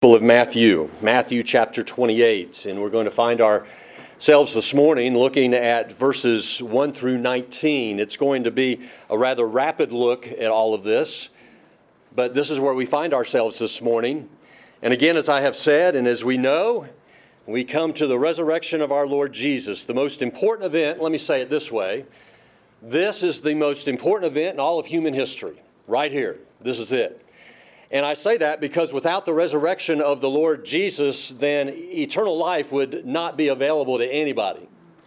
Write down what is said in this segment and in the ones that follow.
Of Matthew chapter 28, and we're going to find ourselves this morning looking at verses 1 through 19. It's going to be a rather rapid look at all of this, but this is where we find ourselves this morning. And again, as I have said, and as we know, we come to the resurrection of our Lord Jesus, the most important event. Let me say it this way. This is the most important event in all of human history, right here. This is it. And I say that because without the resurrection of the Lord Jesus, then eternal life would not be available to anybody.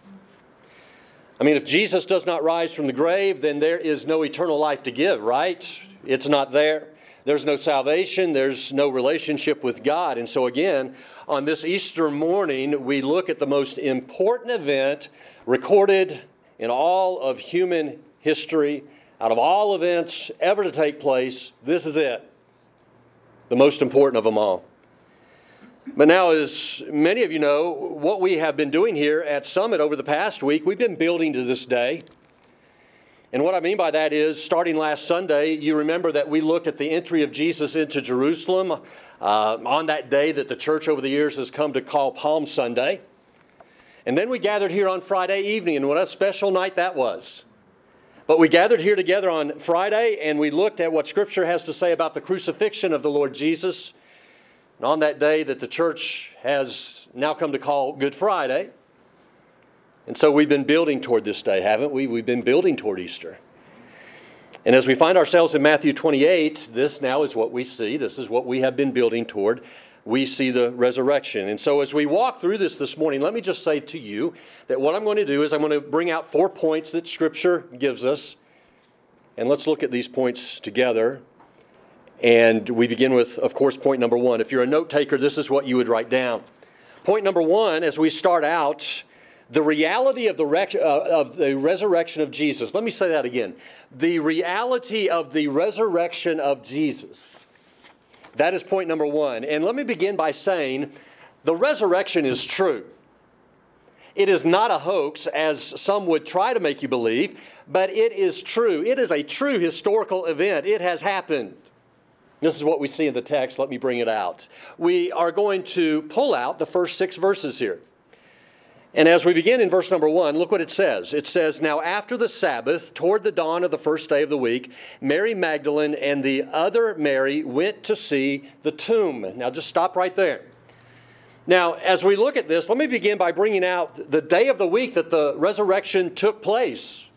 I mean, if Jesus does not rise from the grave, then there is no eternal life to give, right? It's not there. There's no salvation. There's no relationship with God. And so again, on this Easter morning, we look at the most important event recorded in all of human history. Out of all events ever to take place, this is it. The most important of them all. But now, as many of you know, what we have been doing here at Summit over the past week, we've been building to this day. And what I mean by that is, starting last Sunday, you remember that we looked at the entry of Jesus into Jerusalem on that day that the church over the years has come to call Palm Sunday. And then we gathered here on Friday evening, and what a special night that was. But we gathered here together on Friday, and we looked at what Scripture has to say about the crucifixion of the Lord Jesus. And on that day that the church has now come to call Good Friday. And so we've been building toward this day, haven't we? We've been building toward Easter. And as we find ourselves in Matthew 28, this now is what we see. This is what we have been building toward. We see the resurrection. And so as we walk through this morning, let me just say to you that what I'm going to do is I'm going to bring out 4 points that Scripture gives us. And let's look at these points together. And we begin with, of course, point number 1. If you're a note taker, this is what you would write down. Point number 1, as we start out, the reality of the resurrection of Jesus. Let me say that again. The reality of the resurrection of Jesus. That is point number 1. And let me begin by saying the resurrection is true. It is not a hoax, as some would try to make you believe, but it is true. It is a true historical event. It has happened. This is what we see in the text. Let me bring it out. We are going to pull out the first 6 verses here. And as we begin in verse number 1, look what it says. It says, "Now after the Sabbath, toward the dawn of the first day of the week, Mary Magdalene and the other Mary went to see the tomb." Now just stop right there. Now, as we look at this, let me begin by bringing out the day of the week that the resurrection took place.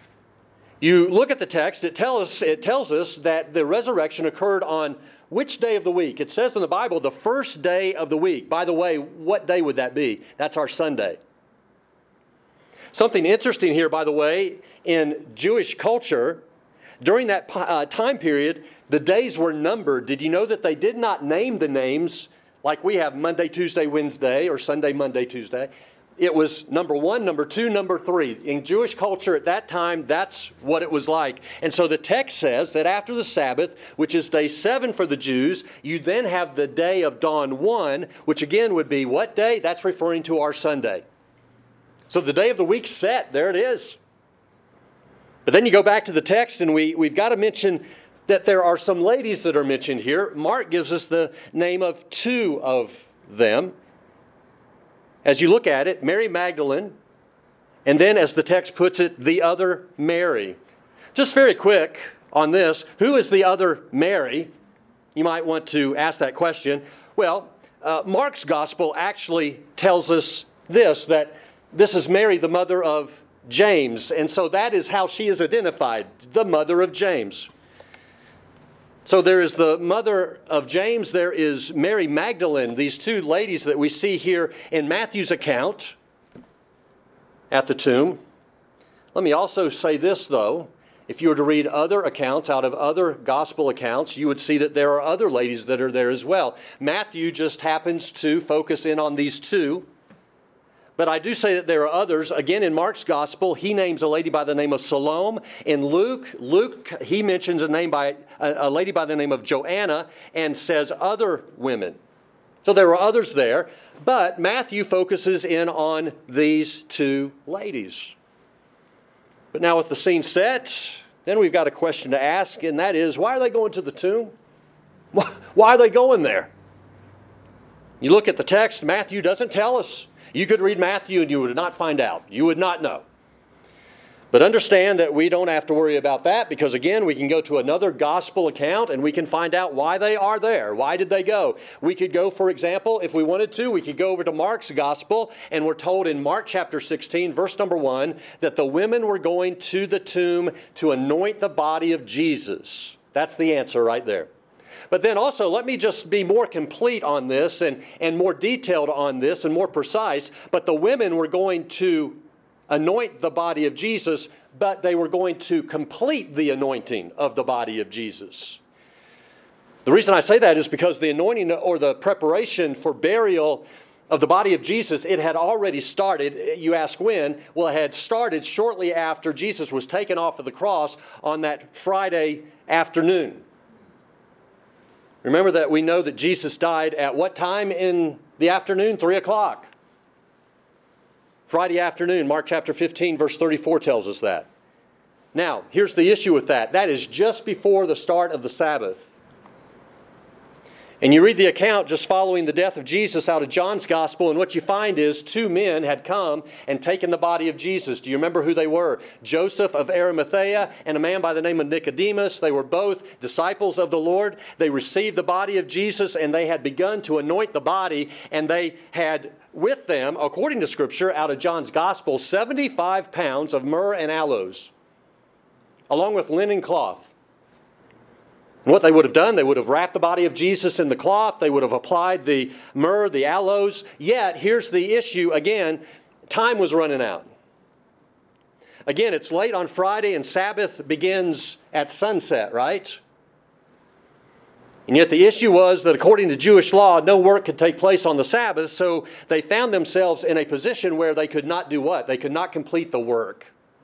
You look at the text, it tells us that the resurrection occurred on which day of the week? It says in the Bible, the first day of the week. By the way, what day would that be? That's our Sunday. Something interesting here, by the way, in Jewish culture, during that time period, the days were numbered. Did you know that they did not name the names like we have Monday, Tuesday, Wednesday, or Sunday, Monday, Tuesday? It was number 1, number 2, number 3. In Jewish culture at that time, that's what it was like. And so the text says that after the Sabbath, which is day 7 for the Jews, you then have the day of dawn 1, which again would be what day? That's referring to our Sunday. So the day of the week set, there it is. But then you go back to the text and we've got to mention that there are some ladies that are mentioned here. Mark gives us the name of 2 of them. As you look at it, Mary Magdalene, and then as the text puts it, the other Mary. Just very quick on this, who is the other Mary? You might want to ask that question. Well, Mark's gospel actually tells us this, that this is Mary, the mother of James. And so that is how she is identified, the mother of James. So there is the mother of James, there is Mary Magdalene, these 2 ladies that we see here in Matthew's account at the tomb. Let me also say this, though. If you were to read other accounts out of other gospel accounts, you would see that there are other ladies that are there as well. Matthew just happens to focus in on these 2. But I do say that there are others. Again, in Mark's gospel, he names a lady by the name of Salome. In Luke, he mentions a lady by the name of Joanna and says other women. So there are others there. But Matthew focuses in on these 2 ladies. But now with the scene set, then we've got a question to ask, and that is, why are they going to the tomb? Why are they going there? You look at the text, Matthew doesn't tell us. You could read Matthew and you would not find out. You would not know. But understand that we don't have to worry about that because, again, we can go to another gospel account and we can find out why they are there. Why did they go? We could go, for example, if we wanted to, we could go over to Mark's gospel, and we're told in Mark chapter 16, verse number 1, that the women were going to the tomb to anoint the body of Jesus. That's the answer right there. But then also, let me just be more complete on this and more detailed on this and more precise. But the women were going to anoint the body of Jesus, but they were going to complete the anointing of the body of Jesus. The reason I say that is because the anointing or the preparation for burial of the body of Jesus, it had already started. You ask when? Well, it had started shortly after Jesus was taken off of the cross on that Friday afternoon. Remember that we know that Jesus died at what time in the afternoon? 3 o'clock. Friday afternoon, Mark chapter 15, verse 34 tells us that. Now, here's the issue with that. That is just before the start of the Sabbath. And you read the account just following the death of Jesus out of John's Gospel, and what you find is 2 men had come and taken the body of Jesus. Do you remember who they were? Joseph of Arimathea and a man by the name of Nicodemus. They were both disciples of the Lord. They received the body of Jesus, and they had begun to anoint the body, and they had with them, according to Scripture, out of John's Gospel, 75 pounds of myrrh and aloes, along with linen cloth. And what they would have done, they would have wrapped the body of Jesus in the cloth. They would have applied the myrrh, the aloes. Yet, here's the issue again, time was running out. Again, it's late on Friday and Sabbath begins at sunset, right? And yet the issue was that according to Jewish law, no work could take place on the Sabbath, so they found themselves in a position where they could not do what? They could not complete the work.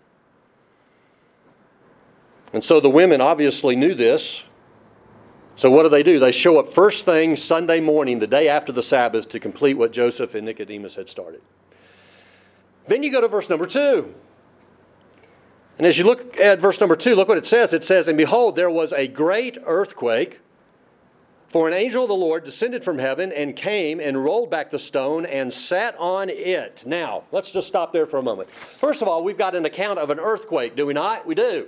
And so the women obviously knew this. So what do? They show up first thing Sunday morning, the day after the Sabbath, to complete what Joseph and Nicodemus had started. Then you go to verse number 2. And as you look at verse number 2, look what it says. It says, "And behold, there was a great earthquake, for an angel of the Lord descended from heaven and came and rolled back the stone and sat on it." Now, let's just stop there for a moment. First of all, we've got an account of an earthquake, do we not? We do.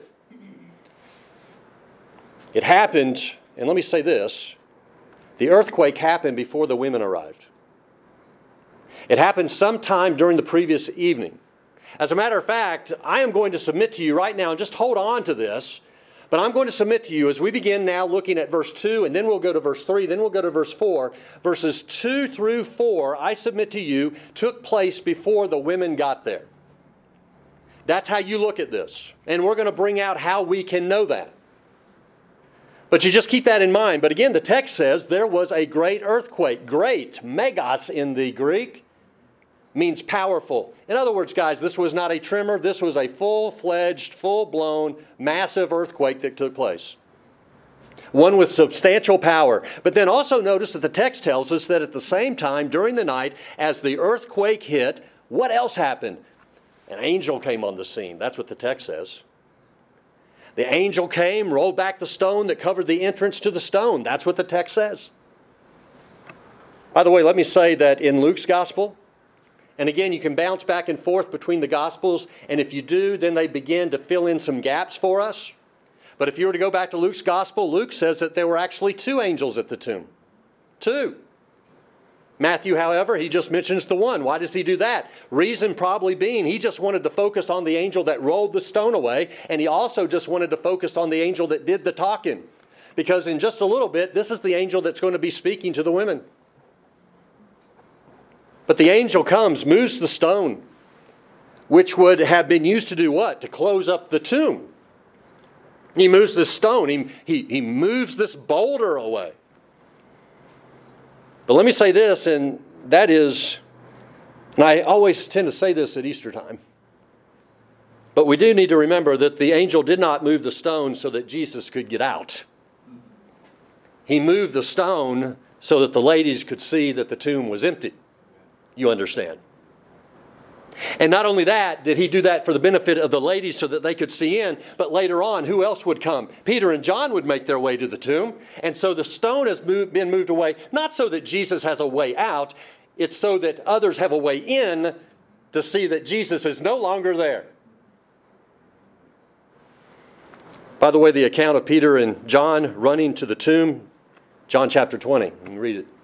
It happened, and let me say this, the earthquake happened before the women arrived. It happened sometime during the previous evening. As a matter of fact, I am going to submit to you right now, and just hold on to this, but I'm going to submit to you as we begin now looking at verse 2, and then we'll go to verse 3, then we'll go to verse 4. Verses 2 through 4, I submit to you, took place before the women got there. That's how you look at this. And we're going to bring out how we can know that. But you just keep that in mind. But again, the text says there was a great earthquake. Great, megas in the Greek, means powerful. In other words, guys, this was not a tremor. This was a full-fledged, full-blown, massive earthquake that took place. One with substantial power. But then also notice that the text tells us that at the same time, during the night, as the earthquake hit, what else happened? An angel came on the scene. That's what the text says. The angel came, rolled back the stone that covered the entrance to the stone. That's what the text says. By the way, let me say that in Luke's gospel, and again, you can bounce back and forth between the Gospels, and if you do, then they begin to fill in some gaps for us. But if you were to go back to Luke's Gospel, Luke says that there were actually 2 angels at the tomb. 2. Matthew, however, he just mentions the one. Why does he do that? Reason probably being he just wanted to focus on the angel that rolled the stone away, and he also just wanted to focus on the angel that did the talking. Because in just a little bit, this is the angel that's going to be speaking to the women. But the angel comes, moves the stone, which would have been used to do what? To close up the tomb. He moves this stone. He moves this boulder away. But let me say this, and that is, and I always tend to say this at Easter time, but we do need to remember that the angel did not move the stone so that Jesus could get out. He moved the stone so that the ladies could see that the tomb was empty. You understand? And not only that, did he do that for the benefit of the ladies so that they could see in, but later on, who else would come? Peter and John would make their way to the tomb. And so the stone has been moved away, not so that Jesus has a way out, it's so that others have a way in to see that Jesus is no longer there. By the way, the account of Peter and John running to the tomb, John chapter 20. You can read it.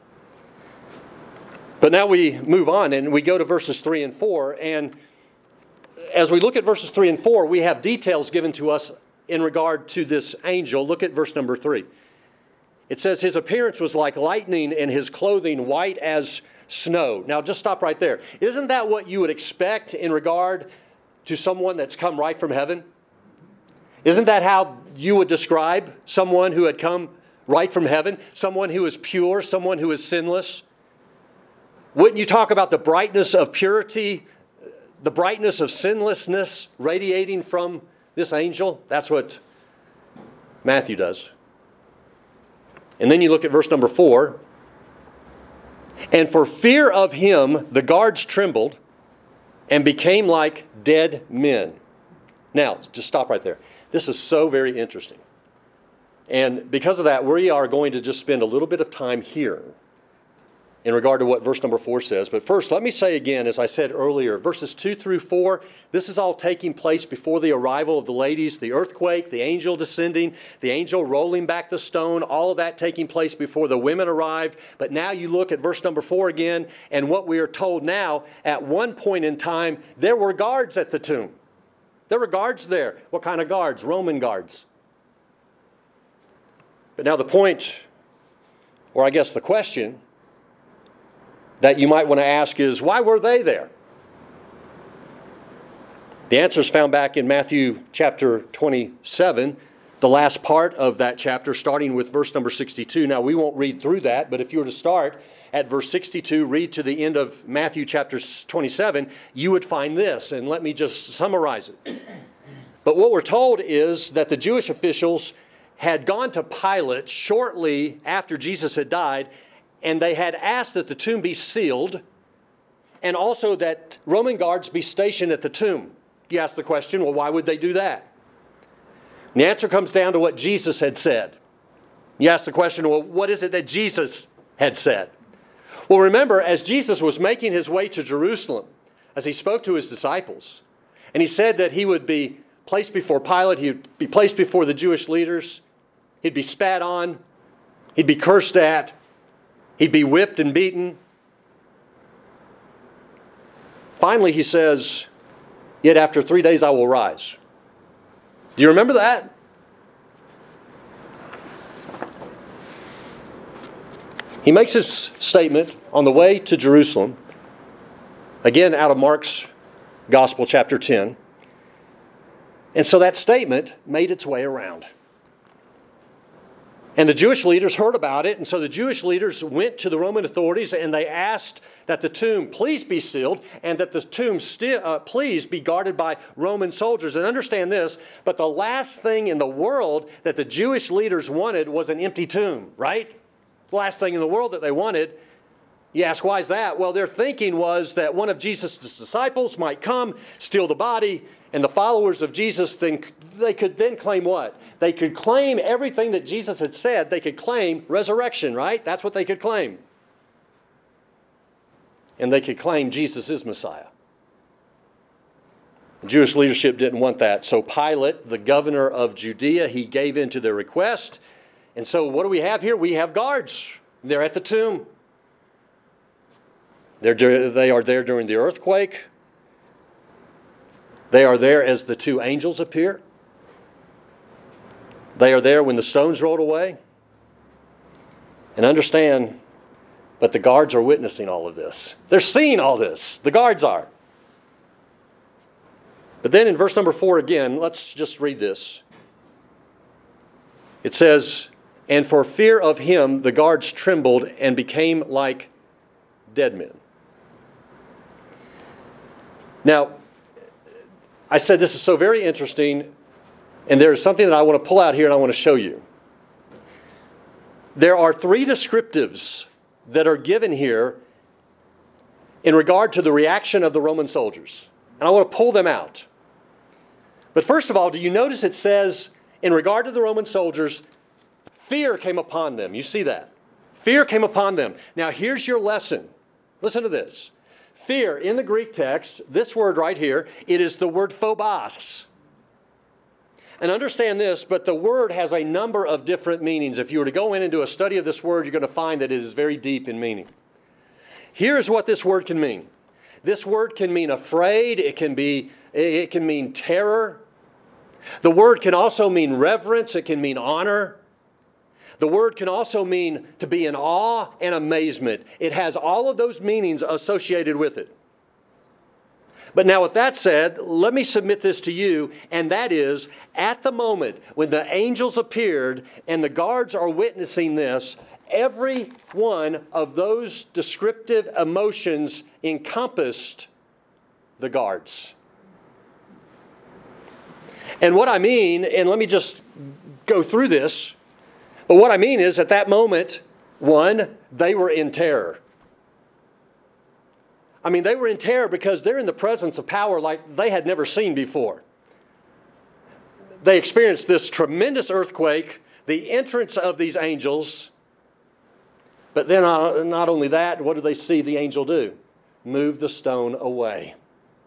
But now we move on and we go to verses 3 and 4. And as we look at verses 3 and 4, we have details given to us in regard to this angel. Look at verse number 3. It says, his appearance was like lightning and his clothing white as snow. Now just stop right there. Isn't that what you would expect in regard to someone that's come right from heaven? Isn't that how you would describe someone who had come right from heaven? Someone who is pure, someone who is sinless? Wouldn't you talk about the brightness of purity, the brightness of sinlessness radiating from this angel? That's what Matthew does. And then you look at verse number 4. And for fear of him, the guards trembled and became like dead men. Now, just stop right there. This is so very interesting. And because of that, we are going to just spend a little bit of time here in regard to what verse number 4 says. But first, let me say again, as I said earlier, verses 2 through 4, this is all taking place before the arrival of the ladies, the earthquake, the angel descending, the angel rolling back the stone, all of that taking place before the women arrived. But now you look at verse number 4 again, and what we are told now, at one point in time, there were guards at the tomb. There were guards there. What kind of guards? Roman guards. But now the point, or I guess the question, that you might want to ask is, why were they there? The answer is found back in Matthew chapter 27, the last part of that chapter, starting with verse number 62. Now, we won't read through that, but if you were to start at verse 62, read to the end of Matthew chapter 27, you would find this, and let me just summarize it. But what we're told is that the Jewish officials had gone to Pilate shortly after Jesus had died, and they had asked that the tomb be sealed and also that Roman guards be stationed at the tomb. You ask the question, well, why would they do that? And the answer comes down to what Jesus had said. You ask the question, well, what is it that Jesus had said? Well, remember, as Jesus was making his way to Jerusalem, as he spoke to his disciples, and he said that he would be placed before Pilate, he would be placed before the Jewish leaders, he'd be spat on, he'd be cursed at, he'd be whipped and beaten. Finally, he says, yet after 3 days I will rise. Do you remember that? He makes his statement on the way to Jerusalem, again out of Mark's Gospel, chapter 10. And so that statement made its way around. And the Jewish leaders heard about it, and so the Jewish leaders went to the Roman authorities and they asked that the tomb please be sealed and that the tomb please be guarded by Roman soldiers. And understand this, but the last thing in the world that the Jewish leaders wanted was an empty tomb, right? The last thing in the world that they wanted. You ask, why is that? Well, their thinking was that one of Jesus' disciples might come, steal the body, and the followers of Jesus, they could then claim what? They could claim everything that Jesus had said. They could claim resurrection, right? That's what they could claim. And they could claim Jesus is Messiah. The Jewish leadership didn't want that. So Pilate, the governor of Judea, he gave in to their request. And so what do we have here? We have guards. They're at the tomb. They are there during the earthquake. They are there as the two angels appear. They are there when the stones rolled away. And understand, but the guards are witnessing all of this. They're seeing all this. The guards are. But then in verse number 4 again, let's just read this. It says, and for fear of him, the guards trembled and became like dead men. Now, I said this is so very interesting, and there is something that I want to pull out here and I want to show you. There are three descriptives that are given here in regard to the reaction of the Roman soldiers. And I want to pull them out. But first of all, do you notice it says, in regard to the Roman soldiers, fear came upon them. You see that? Fear came upon them. Now here's your lesson. Listen to this. Fear, in the Greek text, this word right here, it is the word phobos. And understand this, but the word has a number of different meanings. If you were to go in and do a study of this word, you're going to find that it is very deep in meaning. Here's what this word can mean. This word can mean afraid. It can mean terror. The word can also mean reverence. It can mean honor. The word can also mean to be in awe and amazement. It has all of those meanings associated with it. But now with that said, let me submit this to you, and that is, at the moment when the angels appeared and the guards are witnessing this, every one of those descriptive emotions encompassed the guards. And what I mean, and let me just go through this, but what I mean is at that moment, one, they were in terror. I mean, they were in terror because they're in the presence of power like they had never seen before. They experienced this tremendous earthquake, the entrance of these angels. But then not only that, what do they see the angel do? Move the stone away.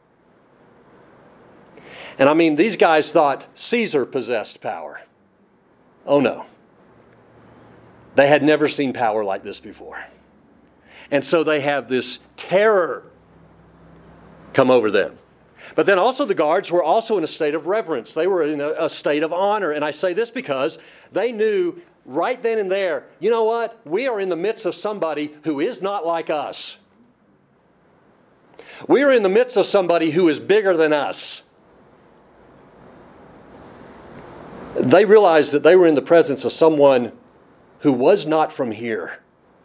And I mean, these guys thought Caesar possessed power. Oh no. They had never seen power like this before. And so they have this terror come over them. But then also the guards were also in a state of reverence. They were in a state of honor. And I say this because they knew right then and there, you know what? We are in the midst of somebody who is not like us. We are in the midst of somebody who is bigger than us. They realized that they were in the presence of someone who was not from here.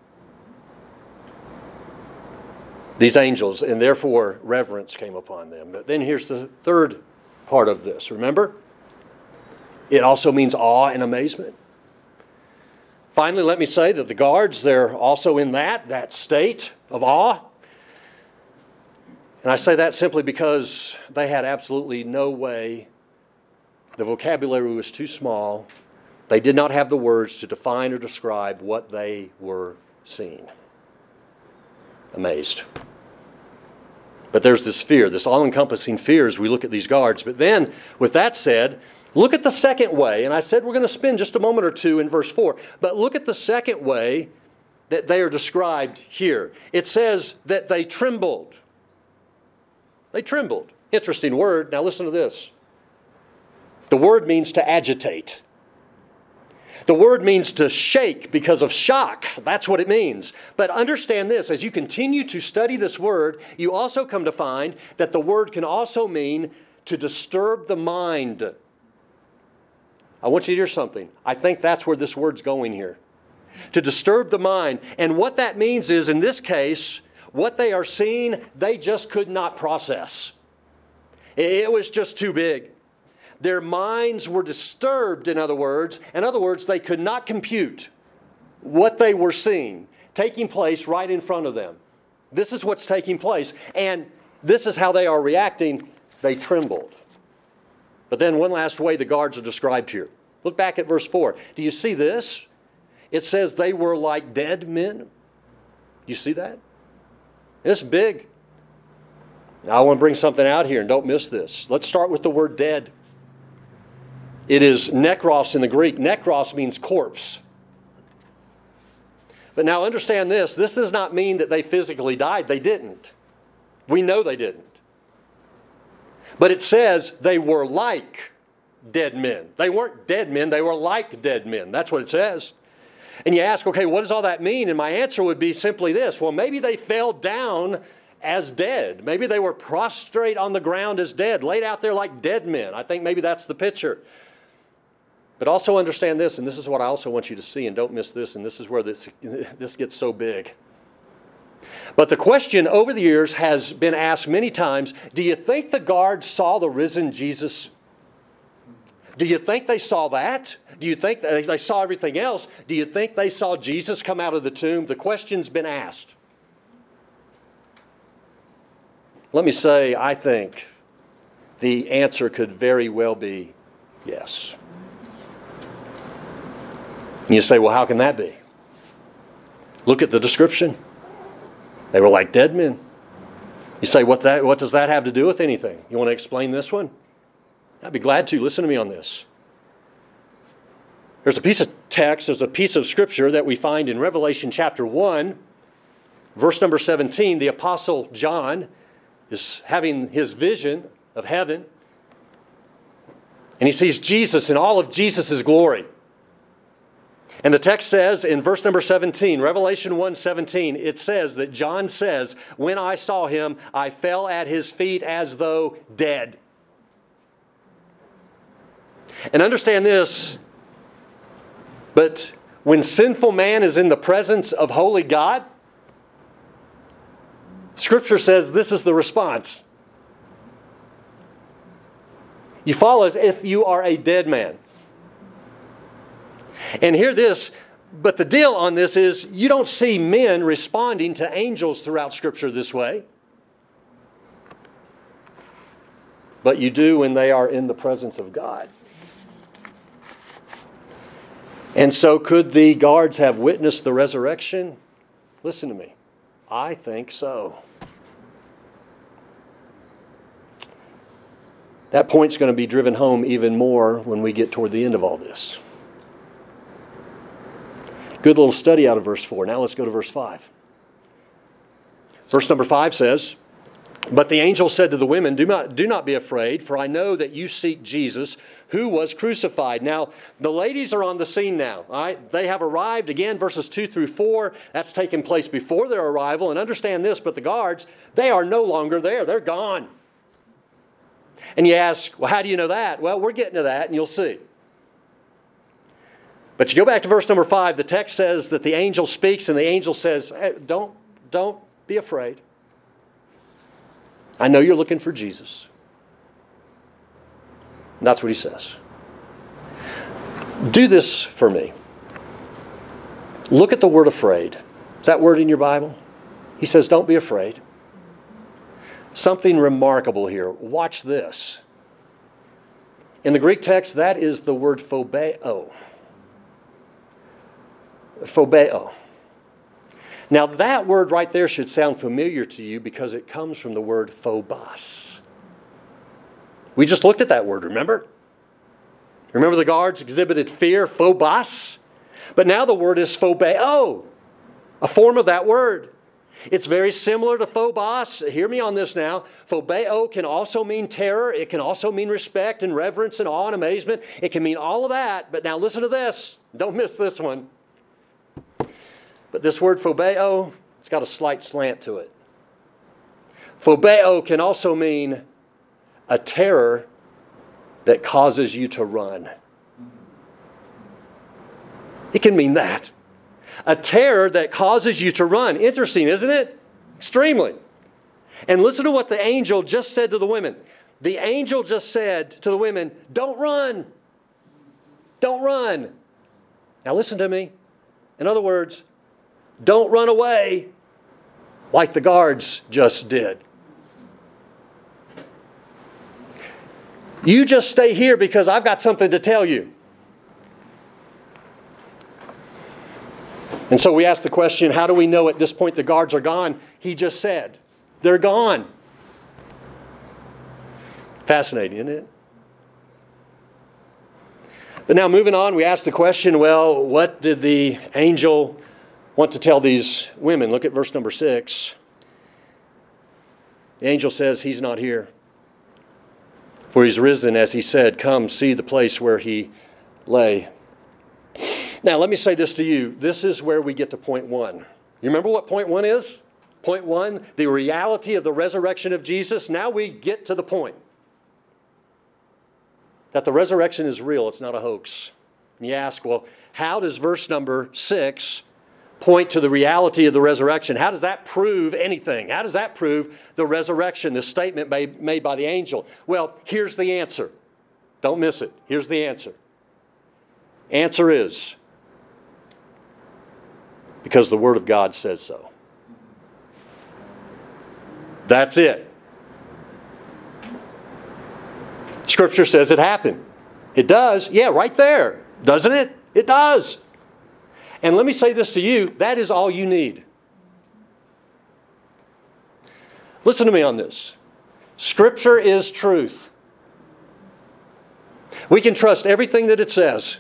These angels, and therefore reverence came upon them. But then here's the third part of this. Remember? It also means awe and amazement. Finally, let me say that the guards, they're also in that state of awe. And I say that simply because they had absolutely no way. The vocabulary was too small. They did not have the words to define or describe what they were seeing. Amazed. But there's this fear, this all-encompassing fear as we look at these guards. But then, with that said, look at the second way. And I said we're going to spend just a moment or two in verse 4. But look at the second way that they are described here. It says that they trembled. They trembled. Interesting word. Now listen to this. The word means to agitate. The word means to shake because of shock. That's what it means. But understand this, as you continue to study this word, you also come to find that the word can also mean to disturb the mind. I want you to hear something. I think that's where this word's going here. To disturb the mind. And what that means is, in this case, what they are seeing, they just could not process. It was just too big. Their minds were disturbed, in other words. In other words, they could not compute what they were seeing taking place right in front of them. This is what's taking place. And this is how they are reacting. They trembled. But then one last way the guards are described here. Look back at verse 4. Do you see this? It says they were like dead men. Do you see that? It's big. Now I want to bring something out here, and don't miss this. Let's start with the word dead. It is nekros in the Greek. Nekros means corpse. But now understand this. This does not mean that they physically died. They didn't. We know they didn't. But it says they were like dead men. They weren't dead men. They were like dead men. That's what it says. And you ask, okay, what does all that mean? And my answer would be simply this. Well, maybe they fell down as dead. Maybe they were prostrate on the ground as dead, laid out there like dead men. I think maybe that's the picture. But also understand this, and this is what I also want you to see, and don't miss this, and this is where this gets so big. But the question over the years has been asked many times, do you think the guards saw the risen Jesus? Do you think they saw that? Do you think they saw everything else? Do you think they saw Jesus come out of the tomb? The question's been asked. Let me say, I think the answer could very well be yes. And you say, well, how can that be? Look at the description. They were like dead men. You say, what does that have to do with anything? You want to explain this one? I'd be glad to. Listen to me on this. There's a piece of text, there's a piece of scripture that we find in Revelation chapter 1, verse number 17. The Apostle John is having his vision of heaven, and he sees Jesus in all of Jesus' glory. And the text says in verse number 17, Revelation 1:17, it says that John says, when I saw him, I fell at his feet as though dead. And understand this, but when sinful man is in the presence of holy God, Scripture says this is the response. You fall as if you are a dead man. And hear this, but the deal on this is you don't see men responding to angels throughout Scripture this way. But you do when they are in the presence of God. And so could the guards have witnessed the resurrection? Listen to me. I think so. That point's going to be driven home even more when we get toward the end of all this. Good little study out of verse 4. Now let's go to verse 5. Verse number 5 says, but the angel said to the women, do not be afraid, for I know that you seek Jesus, who was crucified. Now, the ladies are on the scene now. All right? They have arrived. Again, verses 2 through 4, that's taken place before their arrival. And understand this, but the guards, they are no longer there. They're gone. And you ask, well, how do you know that? Well, we're getting to that, and you'll see. But you go back to verse number 5, the text says that the angel speaks, and the angel says, hey, don't be afraid. I know you're looking for Jesus. And that's what he says. Do this for me. Look at the word afraid. Is that word in your Bible? He says, don't be afraid. Something remarkable here. Watch this. In the Greek text, that is the word phobeo. Phobeo. Now that word right there should sound familiar to you because it comes from the word phobos. We just looked at that word, remember? Remember the guards exhibited fear, phobos? But now the word is phobeo, a form of that word. It's very similar to phobos. Hear me on this now. Phobeo can also mean terror. It can also mean respect and reverence and awe and amazement. It can mean all of that. But now listen to this. Don't miss this one. But this word phobeo, it's got a slight slant to it. Phobeo can also mean a terror that causes you to run. It can mean that. A terror that causes you to run. Interesting, isn't it? Extremely. And listen to what the angel just said to the women. The angel just said to the women, don't run. Don't run. Now listen to me. In other words, don't run away like the guards just did. You just stay here because I've got something to tell you. And so we ask the question, how do we know at this point the guards are gone? He just said, they're gone. Fascinating, isn't it? But now moving on, we ask the question, well, what did the angel want to tell these women? Look at verse number 6. The angel says, he's not here. For he's risen, as he said, come see the place where he lay. Now, let me say this to you. This is where we get to point 1. You remember what point 1 is? Point 1, the reality of the resurrection of Jesus. Now we get to the point that the resurrection is real. It's not a hoax. And you ask, well, how does verse number 6 point to the reality of the resurrection? How does that prove anything? How does that prove the resurrection, this statement made by the angel? Well, here's the answer. Don't miss it. Here's the answer. Answer is, because the Word of God says so. That's it. Scripture says it happened. It does. Yeah, right there. Doesn't it? It does. And let me say this to you, that is all you need. Listen to me on this. Scripture is truth. We can trust everything that it says.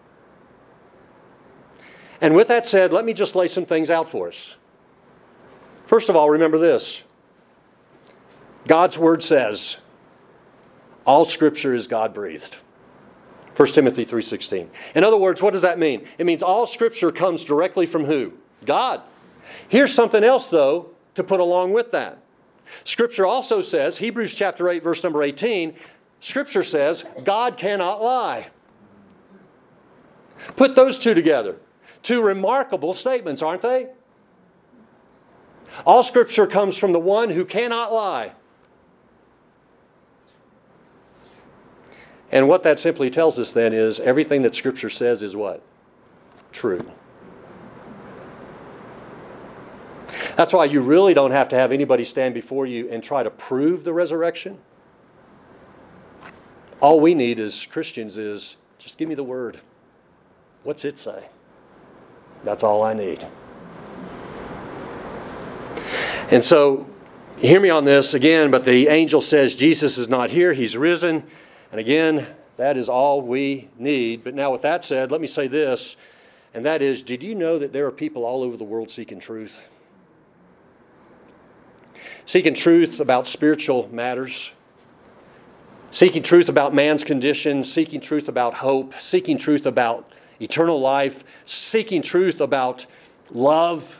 And with that said, let me just lay some things out for us. First of all, remember this. God's Word says, all Scripture is God-breathed. 1 Timothy 3:16. In other words, what does that mean? It means all Scripture comes directly from who? God. Here's something else, though, to put along with that. Scripture also says, Hebrews chapter 8, verse number 18, Scripture says, God cannot lie. Put those two together. Two remarkable statements, aren't they? All Scripture comes from the one who cannot lie. And what that simply tells us then is everything that Scripture says is what? True. That's why you really don't have to have anybody stand before you and try to prove the resurrection. All we need as Christians is just give me the Word. What's it say? That's all I need. And so, hear me on this again, but the angel says Jesus is not here, He's risen. And again, that is all we need. But now with that said, let me say this, and that is, did you know that there are people all over the world seeking truth? Seeking truth about spiritual matters. Seeking truth about man's condition. Seeking truth about hope. Seeking truth about eternal life. Seeking truth about love.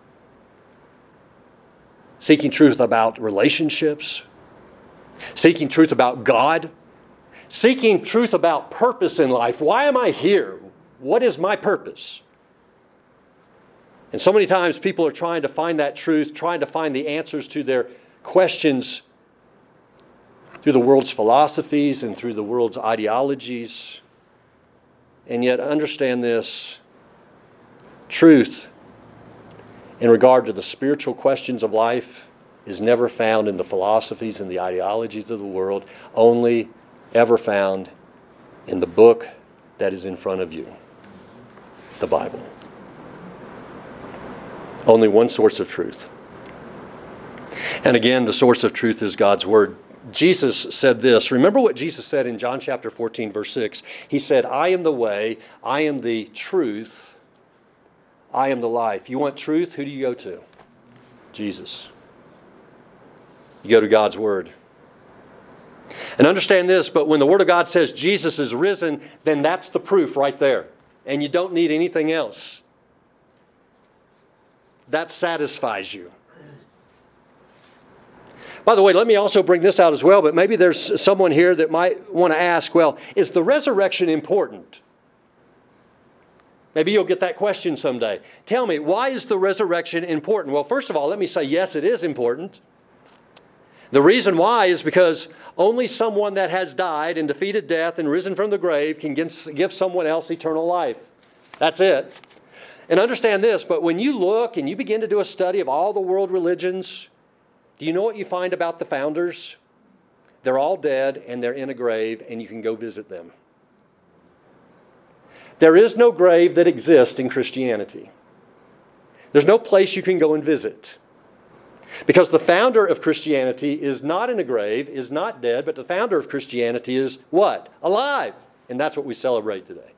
Seeking truth about relationships. Seeking truth about God. Seeking truth about purpose in life. Why am I here? What is my purpose? And so many times people are trying to find that truth, trying to find the answers to their questions through the world's philosophies and through the world's ideologies. And yet understand this, truth in regard to the spiritual questions of life is never found in the philosophies and the ideologies of the world, only ever found in the book that is in front of you, the Bible. Only one source of truth. And again, the source of truth is God's Word. Jesus said this. Remember what Jesus said in John chapter 14, verse 6. He said, I am the way, I am the truth, I am the life. You want truth? Who do you go to? Jesus. You go to God's Word. And understand this, but when the Word of God says Jesus is risen, then that's the proof right there. And you don't need anything else. That satisfies you. By the way, let me also bring this out as well, but maybe there's someone here that might want to ask, well, is the resurrection important? Maybe you'll get that question someday. Tell me, why is the resurrection important? Well, first of all, let me say, yes, it is important. The reason why is because only someone that has died and defeated death and risen from the grave can give someone else eternal life. That's it. And understand this, but when you look and you begin to do a study of all the world religions, do you know what you find about the founders? They're all dead and they're in a grave and you can go visit them. There is no grave that exists in Christianity. There's no place you can go and visit. Because the founder of Christianity is not in a grave, is not dead, but the founder of Christianity is what? Alive. And that's what we celebrate today.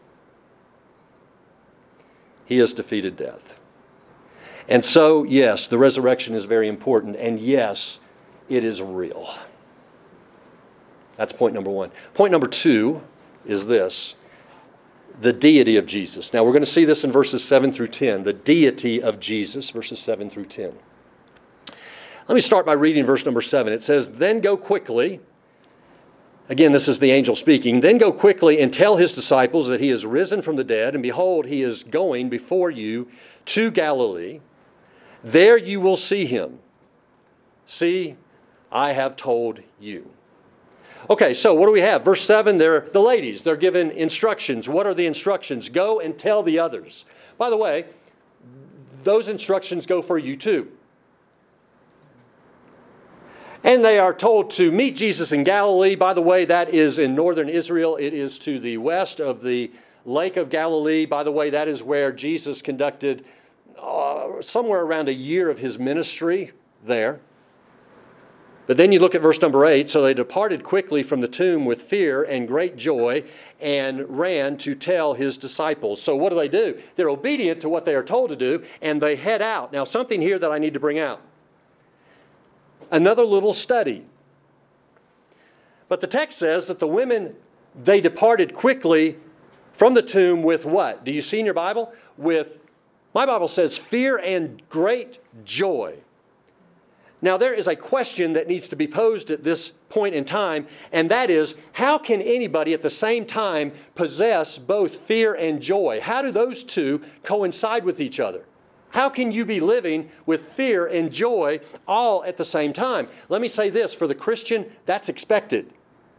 He has defeated death. And so, yes, the resurrection is very important. And yes, it is real. That's point number one. Point number two is this. The deity of Jesus. Now, we're going to see this in verses 7 through 10. The deity of Jesus, verses 7 through 10. Let me start by reading verse number 7. It says, then go quickly. Again, this is the angel speaking. Then go quickly and tell his disciples that he is risen from the dead, and behold, he is going before you to Galilee. There you will see him. See, I have told you. Okay, so what do we have? Verse 7, they're the ladies. They're given instructions. What are the instructions? Go and tell the others. By the way, those instructions go for you too. And they are told to meet Jesus in Galilee. By the way, that is in northern Israel. It is to the west of the Lake of Galilee. By the way, that is where Jesus conducted somewhere around a year of his ministry there. But then you look at verse number 8. So they departed quickly from the tomb with fear and great joy and ran to tell his disciples. So what do? They're obedient to what they are told to do, and they head out. Now, something here that I need to bring out. Another little study. But the text says that the women, they departed quickly from the tomb with what? Do you see in your Bible? My Bible says fear and great joy. Now, there is a question that needs to be posed at this point in time, and that is, how can anybody at the same time possess both fear and joy? How do those two coincide with each other? How can you be living with fear and joy all at the same time? Let me say this, for the Christian, that's expected.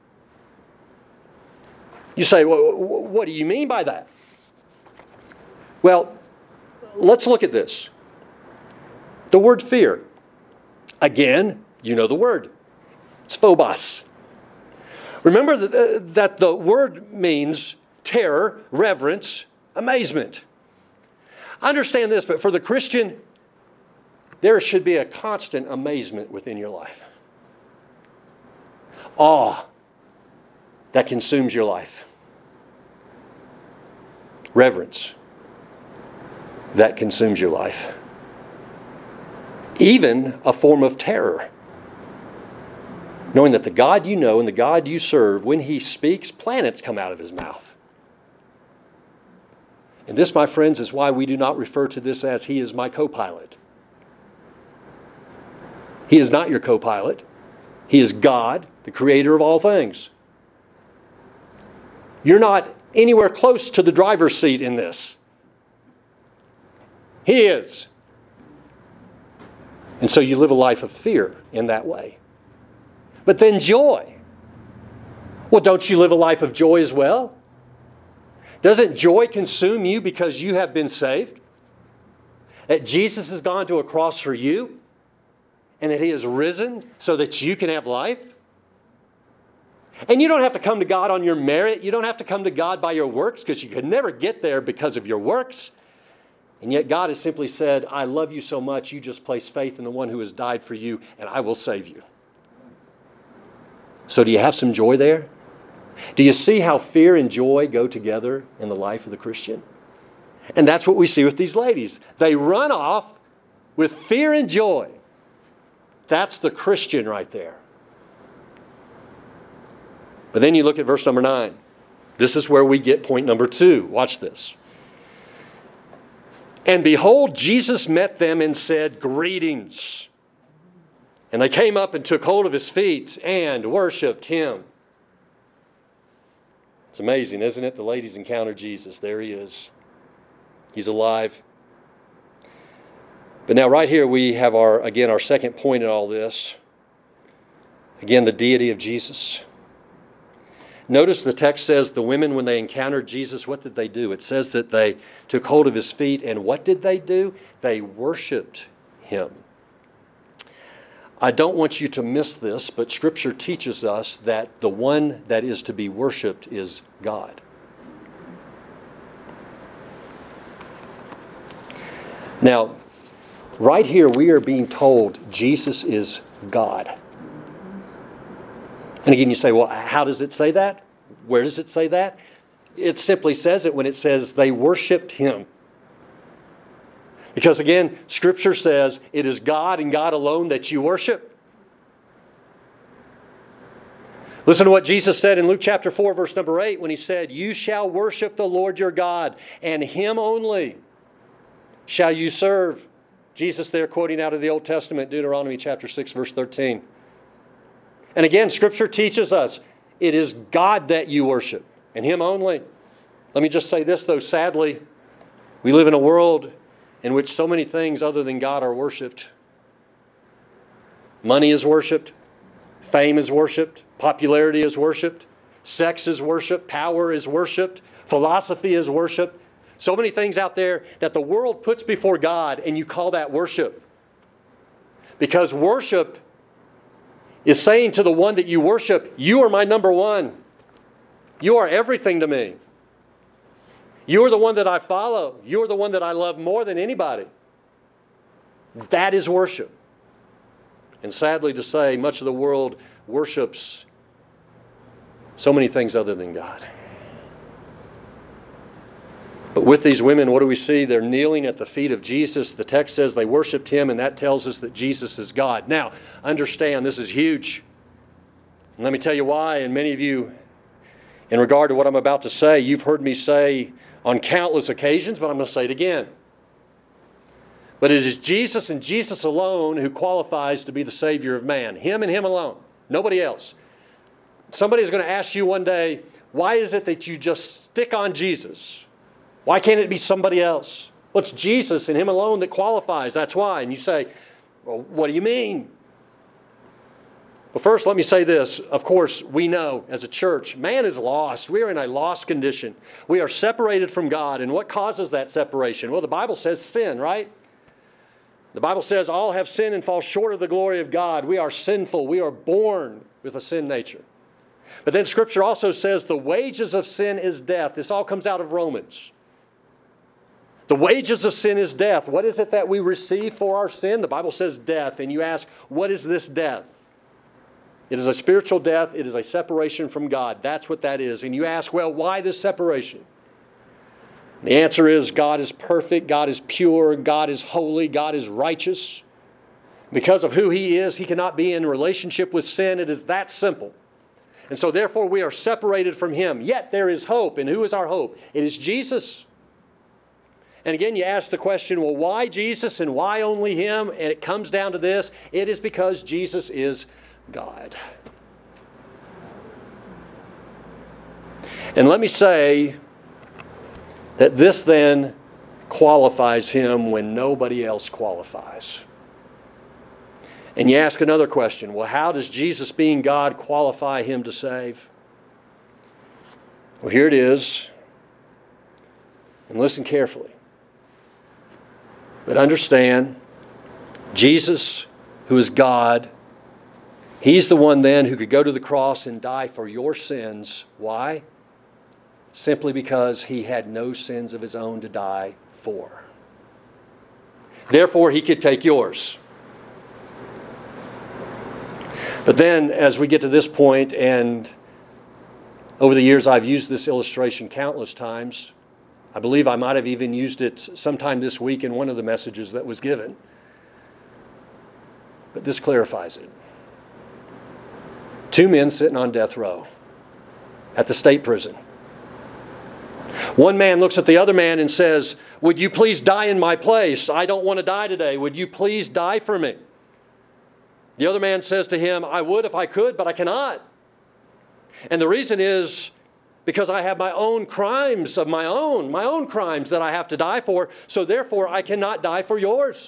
You say, well, what do you mean by that? Well, let's look at this. The word fear. Again, you know the word. It's phobos. Remember that the word means terror, reverence, amazement. I understand this, but for the Christian, there should be a constant amazement within your life. Awe that consumes your life. Reverence that consumes your life. Even a form of terror. Knowing that the God you know and the God you serve, when He speaks, planets come out of His mouth. And this, my friends, is why we do not refer to this as He is my co-pilot. He is not your co-pilot. He is God, the creator of all things. You're not anywhere close to the driver's seat in this. He is. And so you live a life of fear in that way. But then joy. Well, don't you live a life of joy as well? Doesn't joy consume you because you have been saved? That Jesus has gone to a cross for you? And that He has risen so that you can have life? And you don't have to come to God on your merit. You don't have to come to God by your works, because you could never get there because of your works. And yet God has simply said, I love you so much, you just place faith in the one who has died for you, and I will save you. So do you have some joy there? Do you see how fear and joy go together in the life of the Christian? And that's what we see with these ladies. They run off with fear and joy. That's the Christian right there. But then you look at verse number 9. This is where we get point number 2. Watch this. And behold, Jesus met them and said, Greetings. And they came up and took hold of His feet and worshiped Him. It's amazing, isn't it? The ladies encounter Jesus. There He is. He's alive. But now right here we have our second point in all this. Again, the deity of Jesus. Notice the text says the women, when they encountered Jesus, what did they do? It says that they took hold of His feet, and what did they do? They worshiped Him. I don't want you to miss this, but Scripture teaches us that the one that is to be worshiped is God. Now, right here we are being told Jesus is God. And again, you say, well, how does it say that? Where does it say that? It simply says it when it says they worshiped Him. Because again, Scripture says it is God and God alone that you worship. Listen to what Jesus said in Luke chapter 4, verse number 8, when He said, You shall worship the Lord your God, and Him only shall you serve. Jesus there quoting out of the Old Testament, Deuteronomy chapter 6, verse 13. And again, Scripture teaches us it is God that you worship, and Him only. Let me just say this, though. Sadly, we live in a world in which so many things other than God are worshipped. Money is worshipped. Fame is worshipped. Popularity is worshipped. Sex is worshipped. Power is worshipped. Philosophy is worshipped. So many things out there that the world puts before God, and you call that worship. Because worship is saying to the one that you worship, you are my number one. You are everything to me. You are the one that I follow. You are the one that I love more than anybody. That is worship. And sadly to say, much of the world worships so many things other than God. But with these women, what do we see? They're kneeling at the feet of Jesus. The text says they worshiped Him, and that tells us that Jesus is God. Now, understand, this is huge. And let me tell you why. And many of you, in regard to what I'm about to say, you've heard me say on countless occasions, but I'm going to say it again. But it is Jesus and Jesus alone who qualifies to be the Savior of man. Him and Him alone. Nobody else. Somebody is going to ask you one day, why is it that you just stick on Jesus? Why can't it be somebody else? Well, it's Jesus and Him alone that qualifies. That's why. And you say, well, what do you mean? Well, first, let me say this. Of course, we know as a church, man is lost. We are in a lost condition. We are separated from God. And what causes that separation? Well, the Bible says sin, right? The Bible says all have sinned and fall short of the glory of God. We are sinful. We are born with a sin nature. But then Scripture also says the wages of sin is death. This all comes out of Romans. The wages of sin is death. What is it that we receive for our sin? The Bible says death. And you ask, what is this death? It is a spiritual death. It is a separation from God. That's what that is. And you ask, well, why this separation? The answer is God is perfect. God is pure. God is holy. God is righteous. Because of who He is, He cannot be in relationship with sin. It is that simple. And so therefore we are separated from Him. Yet there is hope. And who is our hope? It is Jesus. And again, you ask the question, well, why Jesus and why only Him? And it comes down to this. It is because Jesus is God. And let me say that this then qualifies Him when nobody else qualifies. And you ask another question, well, how does Jesus being God qualify Him to save? Well, here it is. And listen carefully. But understand, Jesus, who is God, He's the one then who could go to the cross and die for your sins. Why? Simply because He had no sins of His own to die for. Therefore, He could take yours. But then, as we get to this point, and over the years I've used this illustration countless times, I believe I might have even used it sometime this week in one of the messages that was given. But this clarifies it. Two men sitting on death row at the state prison. One man looks at the other man and says, would you please die in my place? I don't want to die today. Would you please die for me? The other man says to him, I would if I could, but I cannot. And the reason is because I have my own crimes of my own crimes that I have to die for, so therefore I cannot die for yours.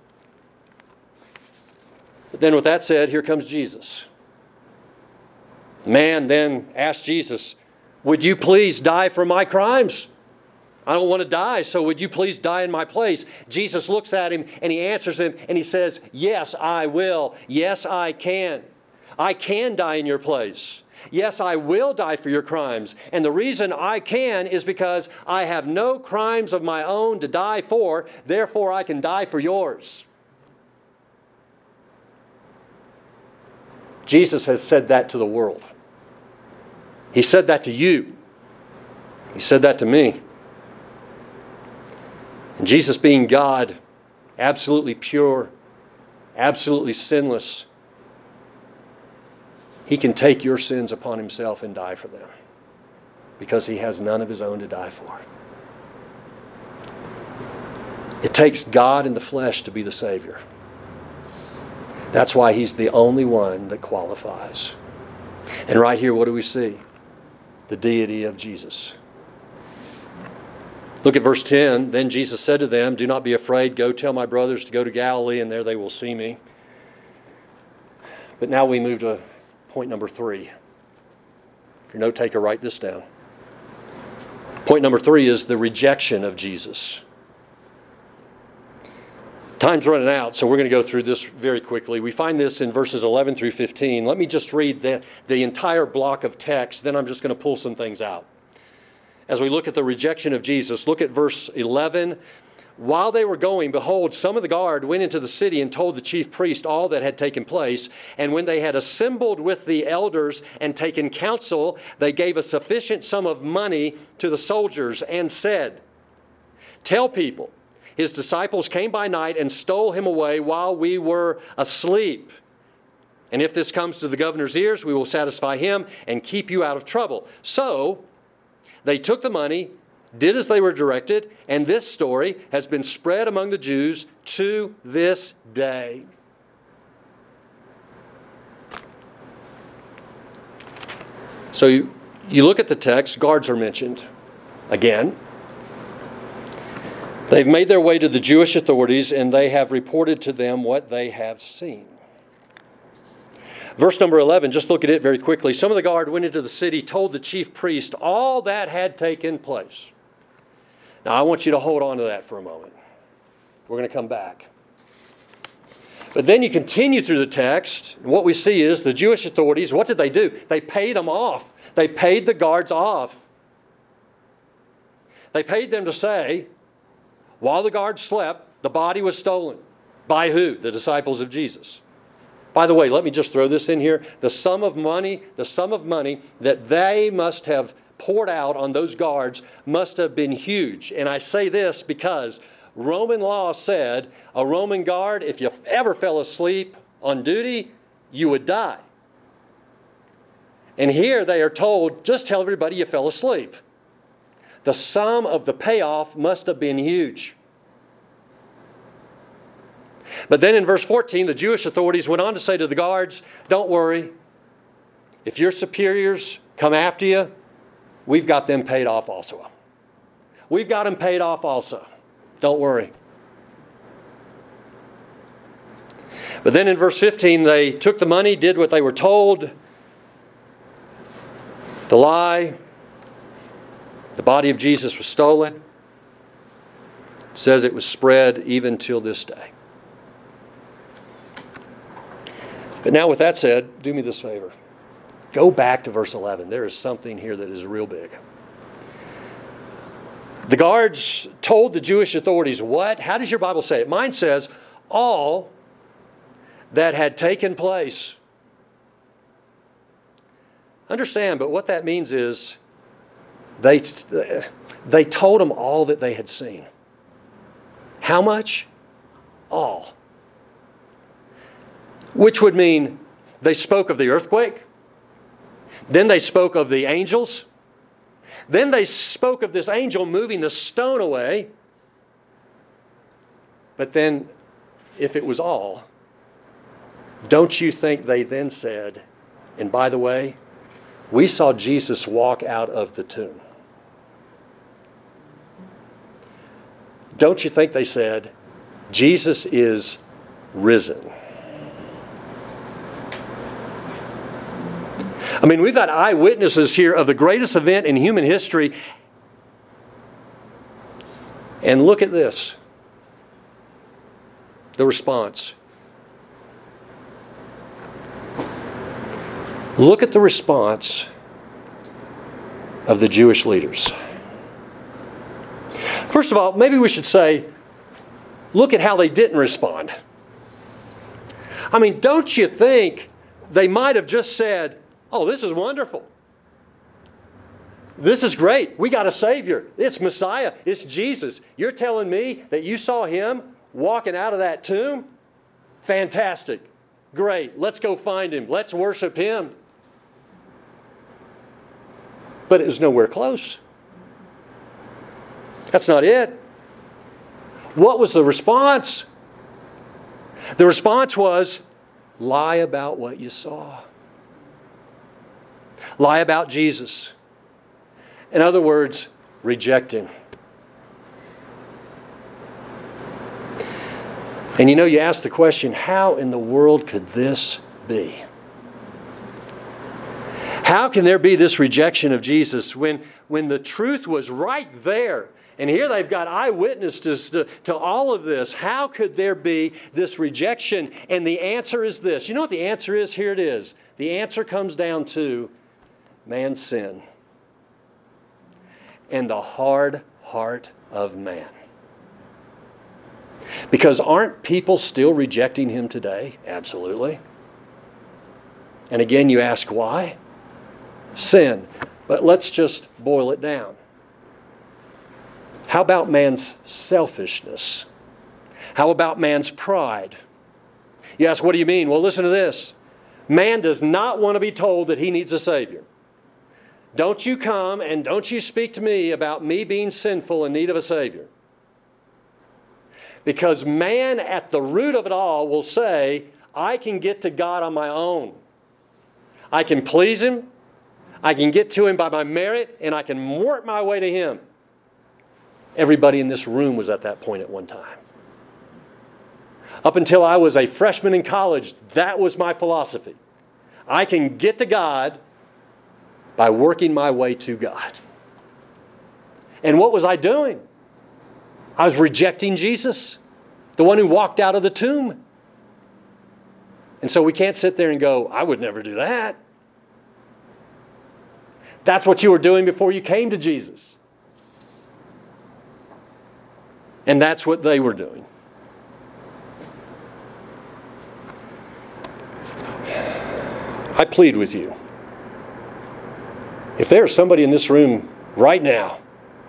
But then with that said, here comes Jesus. The man then asked Jesus, would you please die for my crimes? I don't want to die, so would you please die in my place? Jesus looks at him and He answers him and He says, yes, I will. Yes, I can. I can die in your place. Yes, I will die for your crimes. And the reason I can is because I have no crimes of my own to die for. Therefore, I can die for yours. Jesus has said that to the world. He said that to you. He said that to me. And Jesus being God, absolutely pure, absolutely sinless, He can take your sins upon Himself and die for them because He has none of His own to die for. It takes God in the flesh to be the Savior. That's why He's the only one that qualifies. And right here, what do we see? The deity of Jesus. Look at verse 10. Then Jesus said to them, do not be afraid. Go tell my brothers to go to Galilee, and there they will see me. But now we move to point number 3. If you're a note taker, write this down. Point number 3 is the rejection of Jesus. Time's running out, so we're going to go through this very quickly. We find this in verses 11 through 15. Let me just read the entire block of text, then I'm just going to pull some things out. As we look at the rejection of Jesus, look at verse 11. While they were going, behold, some of the guard went into the city and told the chief priest all that had taken place. And when they had assembled with the elders and taken counsel, they gave a sufficient sum of money to the soldiers and said, "Tell people, his disciples came by night and stole him away while we were asleep. And if this comes to the governor's ears, we will satisfy him and keep you out of trouble." So they took the money, did as they were directed, and this story has been spread among the Jews to this day. So you look at the text, guards are mentioned again. They've made their way to the Jewish authorities, and they have reported to them what they have seen. Verse number 11, just look at it very quickly. Some of the guard went into the city, told the chief priest all that had taken place. Now, I want you to hold on to that for a moment. We're going to come back. But then you continue through the text, and what we see is the Jewish authorities, what did they do? They paid them off. They paid the guards off. They paid them to say, while the guards slept, the body was stolen. By who? The disciples of Jesus. By the way, let me just throw this in here. The sum of money that they must have poured out on those guards must have been huge. And I say this because Roman law said a Roman guard, if you ever fell asleep on duty, you would die. And here they are told, just tell everybody you fell asleep. The sum of the payoff must have been huge. But then in verse 14, the Jewish authorities went on to say to the guards, don't worry. If your superiors come after you, we've got them paid off also. We've got them paid off also. Don't worry. But then in verse 15, they took the money, did what they were told. The lie. The body of Jesus was stolen. It says it was spread even till this day. But now with that said, do me this favor. Go back to verse 11. There is something here that is real big. The guards told the Jewish authorities what? How does your Bible say it? Mine says, all that had taken place. Understand, but what that means is they told them all that they had seen. How much? All. Which would mean they spoke of the earthquake. Then they spoke of the angels. Then they spoke of this angel moving the stone away. But then, if it was all, don't you think they then said, and by the way, we saw Jesus walk out of the tomb. Don't you think they said, Jesus is risen? I mean, we've got eyewitnesses here of the greatest event in human history. And look at this. The response. Look at the response of the Jewish leaders. First of all, maybe we should say, look at how they didn't respond. I mean, don't you think they might have just said, oh, this is wonderful. This is great. We got a Savior. It's Messiah. It's Jesus. You're telling me that you saw Him walking out of that tomb? Fantastic. Great. Let's go find Him. Let's worship Him. But it was nowhere close. That's not it. What was the response? The response was, lie about what you saw. Lie about Jesus. In other words, reject Him. And you ask the question, how in the world could this be? How can there be this rejection of Jesus when the truth was right there And here they've got eyewitnesses to all of this. How could there be this rejection? And the answer is this. You know what the answer is? Here it is. The answer comes down to man's sin and the hard heart of man. Because aren't people still rejecting him today? Absolutely. And again, you ask why? Sin. But let's just boil it down. How about man's selfishness? How about man's pride? You ask, what do you mean? Well, listen to this. Man does not want to be told that he needs a Savior. Don't you come and don't you speak to me about me being sinful in need of a Savior. Because man at the root of it all will say, I can get to God on my own. I can please Him. I can get to Him by my merit, and I can work my way to Him. Everybody in this room was at that point at one time. Up until I was a freshman in college, that was my philosophy. I can get to God by working my way to God. And what was I doing? I was rejecting Jesus, the one who walked out of the tomb. And so we can't sit there and go, I would never do that. That's what you were doing before you came to Jesus. And that's what they were doing. I plead with you. If there is somebody in this room right now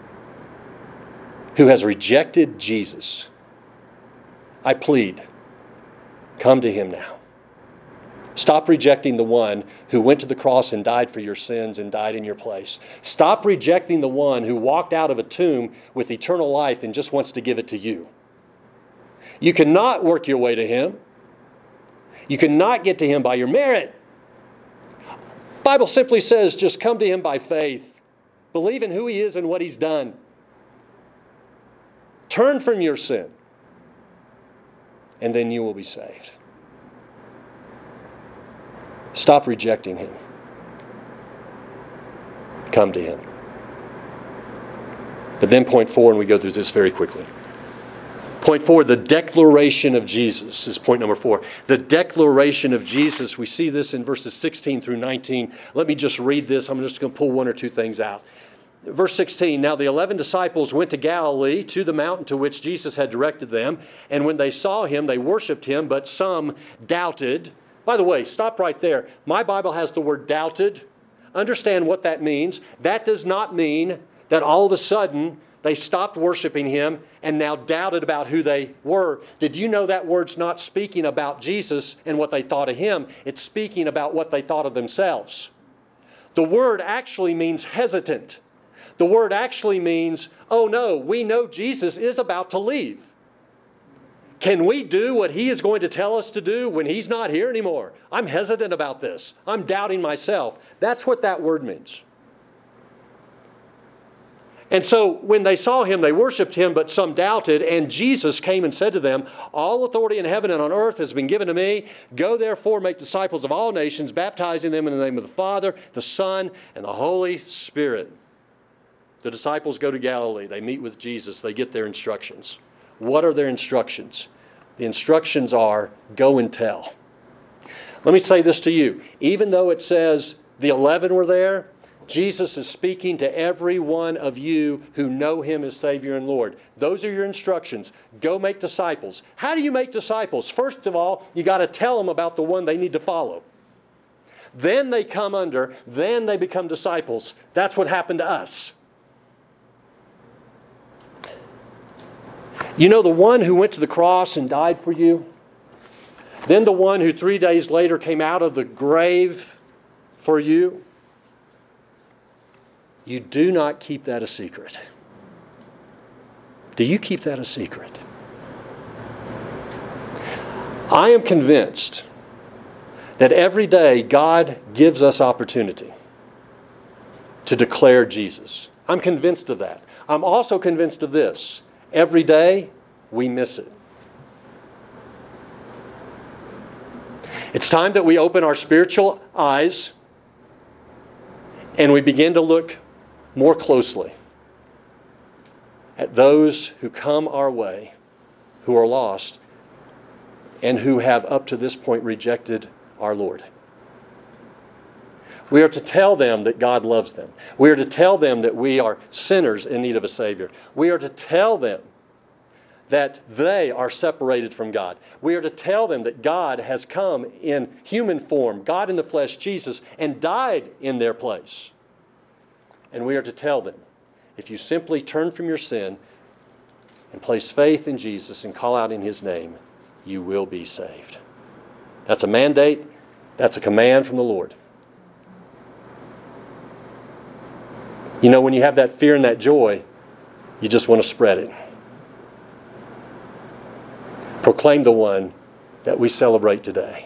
who has rejected Jesus, I plead, come to Him now. Stop rejecting the one who went to the cross and died for your sins and died in your place. Stop rejecting the one who walked out of a tomb with eternal life and just wants to give it to you. You cannot work your way to Him. You cannot get to Him by your merit. The Bible simply says just come to Him by faith. Believe in who He is and what He's done. Turn from your sin. And then you will be saved. Stop rejecting Him. Come to Him. But then point 4, and we go through this very quickly. Point 4, the declaration of Jesus is point number 4. The declaration of Jesus. We see this in verses 16 through 19. Let me just read this. I'm just going to pull one or two things out. Verse 16, now the 11 disciples went to Galilee, to the mountain to which Jesus had directed them. And when they saw Him, they worshiped Him, but some doubted. By the way, stop right there. My Bible has the word doubted. Understand what that means. That does not mean that all of a sudden they stopped worshiping Him and now doubted about who they were. Did you know that word's not speaking about Jesus and what they thought of Him? It's speaking about what they thought of themselves. The word actually means hesitant. The word actually means, oh no, we know Jesus is about to leave. Can we do what He is going to tell us to do when He's not here anymore? I'm hesitant about this. I'm doubting myself. That's what that word means. And so when they saw Him, they worshiped Him, but some doubted. And Jesus came and said to them, all authority in heaven and on earth has been given to me. Go therefore, make disciples of all nations, baptizing them in the name of the Father, the Son, and the Holy Spirit. The disciples go to Galilee. They meet with Jesus. They get their instructions. What are their instructions? The instructions are, go and tell. Let me say this to you. Even though it says the 11 were there, Jesus is speaking to every one of you who know Him as Savior and Lord. Those are your instructions. Go make disciples. How do you make disciples? First of all, you got to tell them about the one they need to follow. Then they come under, then they become disciples. That's what happened to us. You know the one who went to the cross and died for you? Then the one who 3 days later came out of the grave for you? You do not keep that a secret. Do you keep that a secret? I am convinced that every day God gives us opportunity to declare Jesus. I'm convinced of that. I'm also convinced of this. Every day, we miss it. It's time that we open our spiritual eyes and we begin to look more closely at those who come our way, who are lost, and who have up to this point rejected our Lord. We are to tell them that God loves them. We are to tell them that we are sinners in need of a Savior. We are to tell them that they are separated from God. We are to tell them that God has come in human form, God in the flesh, Jesus, and died in their place. And we are to tell them, if you simply turn from your sin and place faith in Jesus and call out in His name, you will be saved. That's a mandate. That's a command from the Lord. You know, when you have that fear and that joy, you just want to spread it. Proclaim the one that we celebrate today,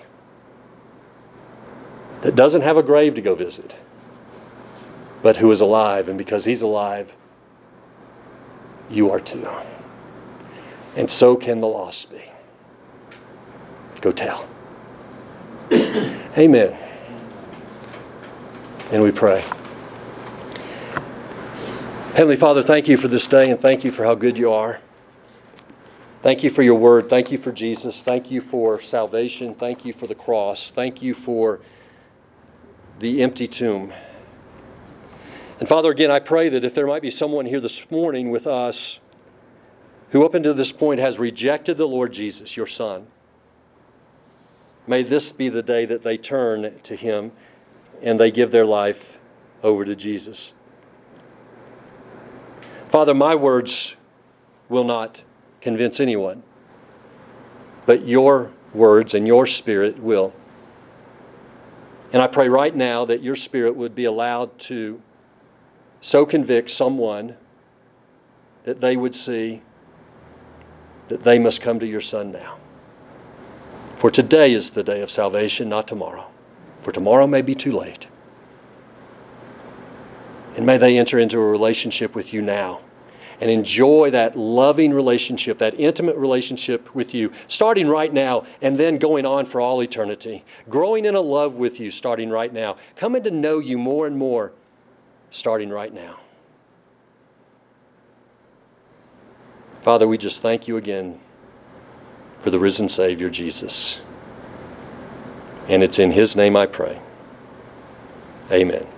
that doesn't have a grave to go visit, but who is alive. And because He's alive, you are too. And so can the lost be. Go tell. Amen. And we pray. Heavenly Father, thank You for this day, and thank You for how good You are. Thank You for Your word. Thank You for Jesus. Thank You for salvation. Thank You for the cross. Thank You for the empty tomb. And Father, again, I pray that if there might be someone here this morning with us who up until this point has rejected the Lord Jesus, Your Son, may this be the day that they turn to Him and they give their life over to Jesus. Father, my words will not convince anyone, but Your words and Your Spirit will. And I pray right now that Your Spirit would be allowed to so convict someone that they would see that they must come to Your Son now. For today is the day of salvation, not tomorrow. For tomorrow may be too late. And may they enter into a relationship with You now and enjoy that loving relationship, that intimate relationship with You, starting right now and then going on for all eternity. Growing in a love with You starting right now. Coming to know You more and more starting right now. Father, we just thank You again for the risen Savior, Jesus. And it's in His name I pray. Amen.